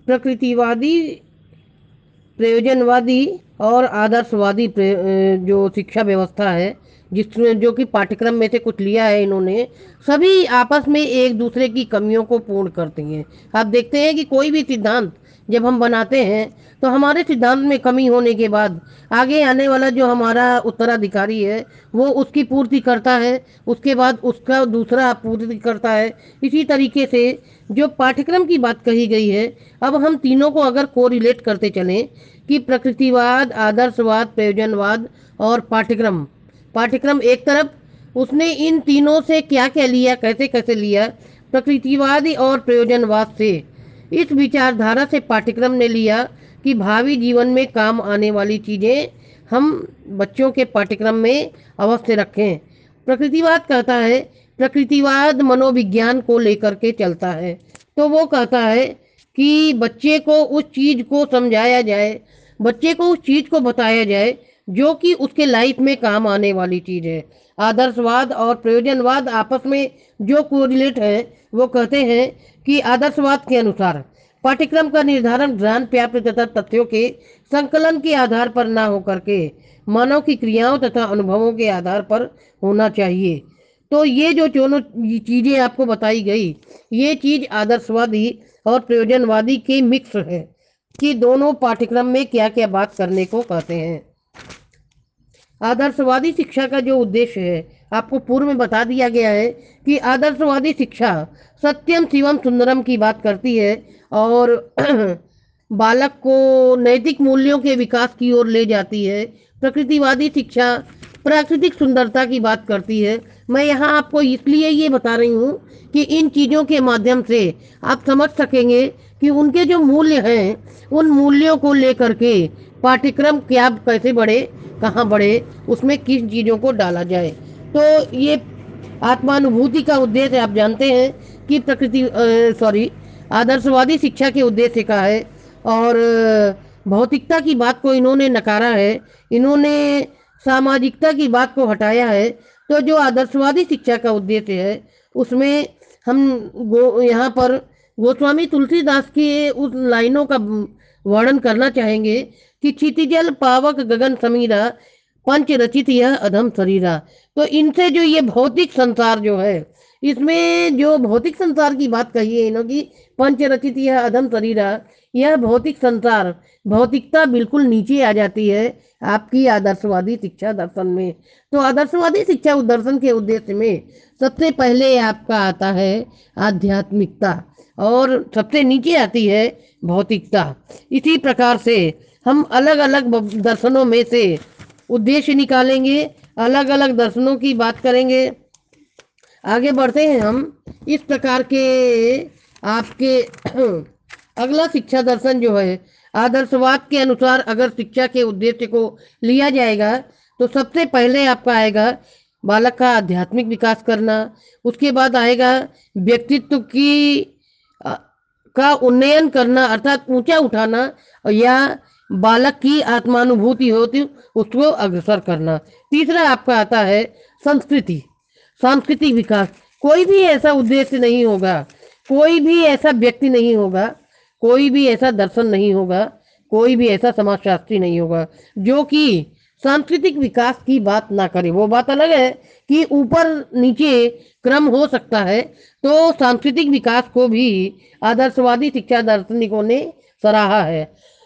प्रकृतिवादी, प्रयोजनवादी और आदर्शवादी जो शिक्षा व्यवस्था है, जिसमें जो कि पाठ्यक्रम में से कुछ लिया है इन्होंने, सभी आपस में एक दूसरे की कमियों को पूर्ण करती हैं। आप देखते हैं कि कोई भी सिद्धांत जब हम बनाते हैं तो हमारे सिद्धांत में कमी होने के बाद आगे आने वाला जो हमारा उत्तराधिकारी है वो उसकी पूर्ति करता है, उसके बाद उसका दूसरा पूर्ति करता है। इसी तरीके से जो पाठ्यक्रम की बात कही गई है, अब हम तीनों को अगर कोरिलेट करते चलें कि प्रकृतिवाद, आदर्शवाद, प्रयोजनवाद और पाठ्यक्रम, पाठ्यक्रम एक तरफ, उसने इन तीनों से क्या क्या लिया, कैसे कैसे लिया। प्रकृतिवादी और प्रयोजनवाद से, इस विचारधारा से पाठ्यक्रम ने लिया कि भावी जीवन में काम आने वाली चीज़ें हम बच्चों के पाठ्यक्रम में अवश्य रखें। प्रकृतिवाद कहता है, प्रकृतिवाद मनोविज्ञान को लेकर के चलता है। तो वो कहता है कि बच्चे को उस चीज़ को समझाया जाए, बच्चे को उस चीज़ को बताया जाए जो कि उसके लाइफ में काम आने वाली चीज़ है। आदर्शवाद और प्रयोजनवाद आपस में जो कोरिलेट है, वो कहते हैं कि आदर्शवाद के अनुसार पाठ्यक्रम का निर्धारण ज्ञान प्राप्त तथा तथ्यों के संकलन के आधार पर ना होकर के मानव की क्रियाओं तथा अनुभवों के आधार पर होना चाहिए। तो ये जो दोनों चीज़ें आपको बताई गई, ये चीज़ आदर्शवादी और प्रयोजनवादी के मिक्स है कि दोनों पाठ्यक्रम में क्या क्या बात करने को कहते हैं। आदर्शवादी शिक्षा का जो उद्देश्य है, आपको पूर्व में बता दिया गया है कि आदर्शवादी शिक्षा सत्यम शिवम सुंदरम की बात करती है और बालक को नैतिक मूल्यों के विकास की ओर ले जाती है। प्रकृतिवादी शिक्षा प्राकृतिक सुंदरता की बात करती है। मैं यहाँ आपको इसलिए ये बता रही हूँ कि इन चीज़ों के माध्यम से आप समझ सकेंगे कि उनके जो मूल्य हैं, उन मूल्यों को लेकर के पाठ्यक्रम क्या कैसे बढ़े, कहाँ बढ़े, उसमें किस चीज़ों को डाला जाए। तो ये आत्मानुभूति का उद्देश्य आप जानते हैं कि प्रकृति सॉरी आदर्शवादी शिक्षा के उद्देश्य का है। और भौतिकता की बात को इन्होंने नकारा है, इन्होंने सामाजिकता की बात को हटाया है। तो जो आदर्शवादी शिक्षा का उद्देश्य है उसमें हम यहाँ पर गोस्वामी तुलसीदास की उस लाइनों का वर्णन करना चाहेंगे कि क्षितिजल पावक गगन समीरा पंच रचित यह अधम शरीरा। तो इनसे जो ये भौतिक संसार जो है, इसमें जो भौतिक संसार की बात कही है इन्हों की, पंच रचित यह अधम शरीरा, यह भौतिक संसार, भौतिकता बिल्कुल नीचे आ जाती है आपकी आदर्शवादी शिक्षा दर्शन में। तो आदर्शवादी शिक्षा दर्शन के उद्देश्य में सबसे पहले आपका आता है आध्यात्मिकता और सबसे नीचे आती है भौतिकता। इसी प्रकार से हम अलग अलग दर्शनों में से उद्देश्य निकालेंगे, अलग अलग दर्शनों की बात करेंगे। आगे बढ़ते हैं हम इस प्रकार के आपके अगला शिक्षा दर्शन जो है, आदर्शवाद के अनुसार अगर शिक्षा के उद्देश्य को लिया जाएगा तो सबसे पहले आपका आएगा बालक का आध्यात्मिक विकास करना। उसके बाद आएगा व्यक्तित्व की अ, का उन्नयन करना अर्थात ऊंचा उठाना, या बालक की आत्मानुभूति होती उसको अग्रसर करना। तीसरा आपका आता है संस्कृति, सांस्कृतिक विकास। कोई भी ऐसा उद्देश्य नहीं होगा, कोई भी ऐसा व्यक्ति नहीं होगा, कोई भी ऐसा दर्शन नहीं होगा, कोई भी ऐसा समाजशास्त्री नहीं होगा जो कि सांस्कृतिक विकास की बात ना करे। वो बात अलग है कि ऊपर नीचे क्रम हो सकता है। तो सांस्कृतिक विकास को भी आदर्शवादी शिक्षा दार्शनिकों ने सराहा है।